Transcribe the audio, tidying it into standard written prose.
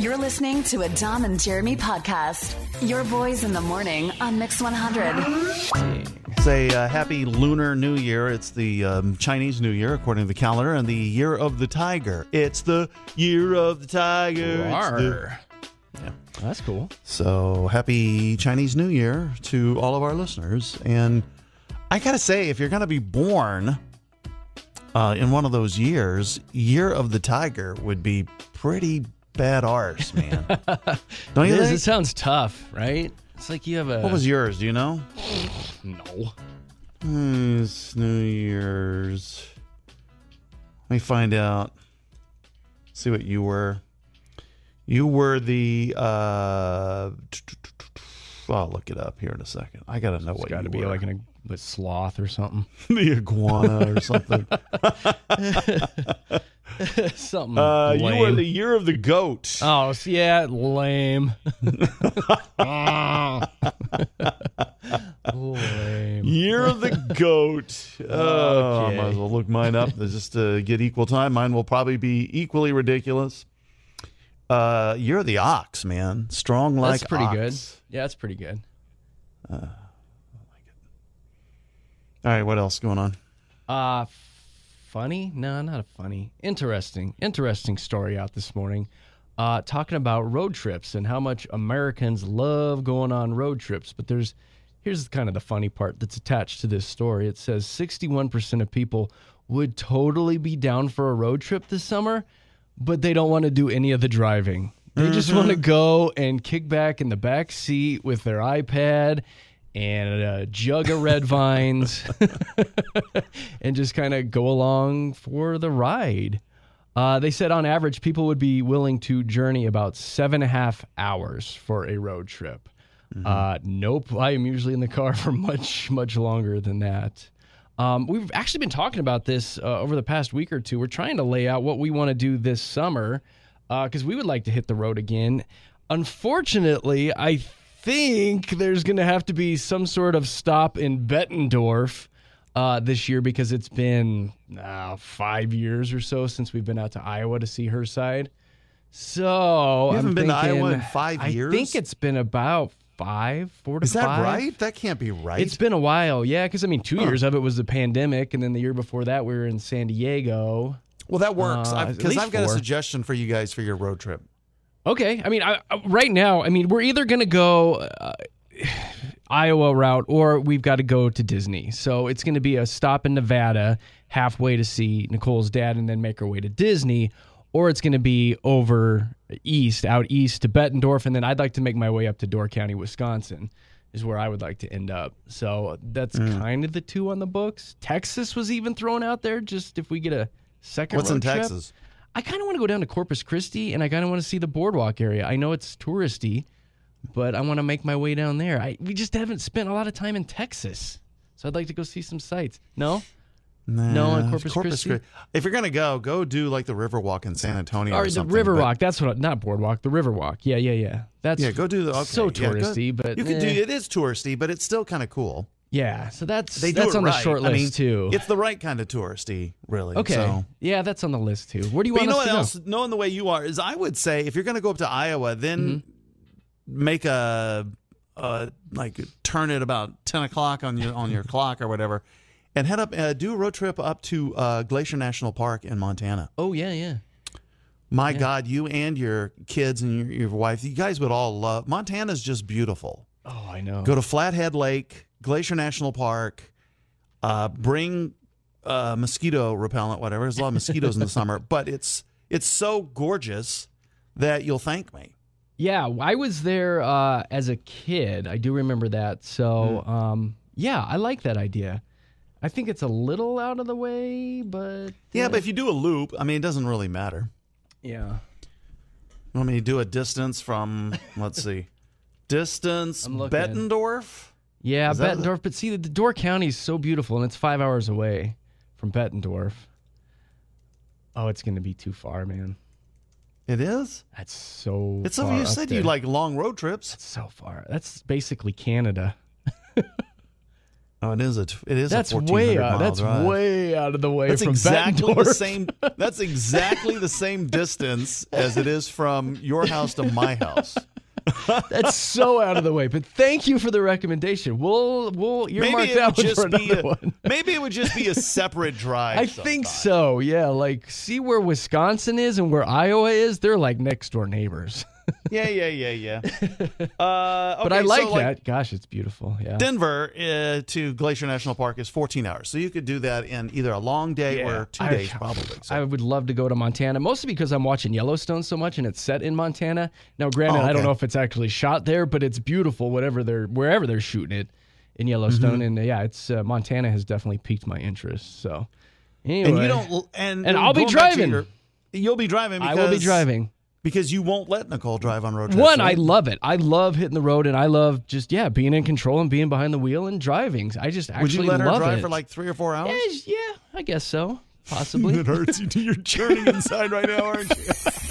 You're listening to a Dom and Jeremy podcast. Your boys in the morning on Mix 100. Say happy Lunar New Year. It's the Chinese New Year, according to the calendar, and the Year of the Tiger. It's the Year of the Tiger. Yeah, that's cool. So happy Chinese New Year to all of our listeners. And I got to say, if you're going to be born in one of those years, Year of the Tiger would be pretty bad arse, man. Don't you think? It sounds tough, right? It's like you have a... What was yours? Do you know? No. It's New Year's. Let me find out. See what you were. You were the... I'll look it up here in a second. I got to know what you were. It's got to be like a sloth or something. The iguana or something. Something lame. You were the Year of the Goat. Oh, yeah, lame. Lame. Year of the Goat. Oh, Okay. I might as well look mine up just to get equal time. Mine will probably be equally ridiculous. Year of the Ox, man. Strong like That's pretty ox. good. Yeah, that's pretty good. I like it. All right, what else going on? Funny? No, not a funny. Interesting story out this morning. Talking about road trips and how much Americans love going on road trips. But here's kind of the funny part that's attached to this story. It says 61% of people would totally be down for a road trip this summer, but they don't want to do any of the driving. They just want to go and kick back in the back seat with their iPad and a jug of red vines and just kind of go along for the ride. They said on average, people would be willing to journey about 7.5 hours for a road trip. Nope, I am usually in the car for much, much longer than that. We've actually been talking about this over the past week or two. We're trying to lay out what we want to do this summer because we would like to hit the road again. Unfortunately, I think there's going to have to be some sort of stop in Bettendorf this year because it's been 5 years or so since we've been out to Iowa to see her side. So You haven't been to Iowa in 5 years? I think it's been about 4 to 5. Is that right? That can't be right. It's been a while, yeah, because 2 years of it was the pandemic, and then the year before that we were in San Diego. Well, that works because I've got a 4. suggestion for you guys for your road trip. Okay, right now, we're either going to go Iowa route or we've got to go to Disney. So it's going to be a stop in Nevada halfway to see Nicole's dad and then make our way to Disney, or it's going to be out east to Bettendorf, and then I'd like to make my way up to Door County, Wisconsin, is where I would like to end up. So that's kind of the two on the books. Texas was even thrown out there, just if we get a second What's road in trip. Texas? I kind of want to go down to Corpus Christi, and I kind of want to see the boardwalk area. I know it's touristy, but I want to make my way down there. We just haven't spent a lot of time in Texas, so I'd like to go see some sights. No? No, in Corpus Christi? If you're going to go do like the Riverwalk in San Antonio Or or the something. Riverwalk. That's what, not boardwalk, the Riverwalk. Yeah. Go do the, okay, so touristy, but you could do, it is touristy, but it's still kind of cool. Yeah, so that's They do it on the right. short list too. It's the right kind of touristy, really. Okay. So. Yeah, that's on the list too. Where do you But want you know us what to else? Knowing the way you are, is I would say if you're going to go up to Iowa, then make a turn it about 10 o'clock on your clock or whatever, and head up, do a road trip up to Glacier National Park in Montana. Oh, yeah. My God, you and your kids and your wife, you guys would all love. Montana's just beautiful. Oh, I know. Go to Flathead Lake, Glacier National Park, bring mosquito repellent, whatever. There's a lot of mosquitoes in the summer, but it's so gorgeous that you'll thank me. Yeah, I was there as a kid. I do remember that. So, yeah, I like that idea. I think it's a little out of the way, but... Yeah, but if you do a loop, it doesn't really matter. Yeah. You want me to do a distance from, let's see, I'm looking. Bettendorf? Yeah, Is that Bettendorf. But see, the Door County is so beautiful, and it's 5 hours away from Bettendorf. Oh, it's going to be too far, man. It is? That's so It's far so you up said there. you like long road trips. That's so far. That's basically Canada. Oh, it is That's a 1,400 mile that's drive. way out of the way That's from exactly Bettendorf. the same. That's exactly the same distance as it is from your house to my house. That's so out of the way. But thank you for the recommendation. We'll earmark that one for another one. Maybe it would just be a separate drive. I think so. Yeah, like see where Wisconsin is and where Iowa is. They're like next door neighbors. Yeah. But I like that. Gosh, it's beautiful. Yeah. Denver to Glacier National Park is 14 hours. So you could do that in either a long day or 2 days probably. So. I would love to go to Montana, mostly because I'm watching Yellowstone so much and it's set in Montana. Now, granted, I don't know if it's actually shot there, but it's beautiful wherever they're shooting it in Yellowstone. And it's Montana has definitely piqued my interest. So anyway. And you don't and I'll be driving. You'll be driving because I will be driving. Because you won't let Nicole drive on road trips. One, right? I love it. I love hitting the road, and I love just being in control and being behind the wheel and driving. I just actually Would you let her love drive it. for like 3 or 4 hours? Yeah, I guess so. Possibly. It hurts you. You're churning inside right now, aren't you?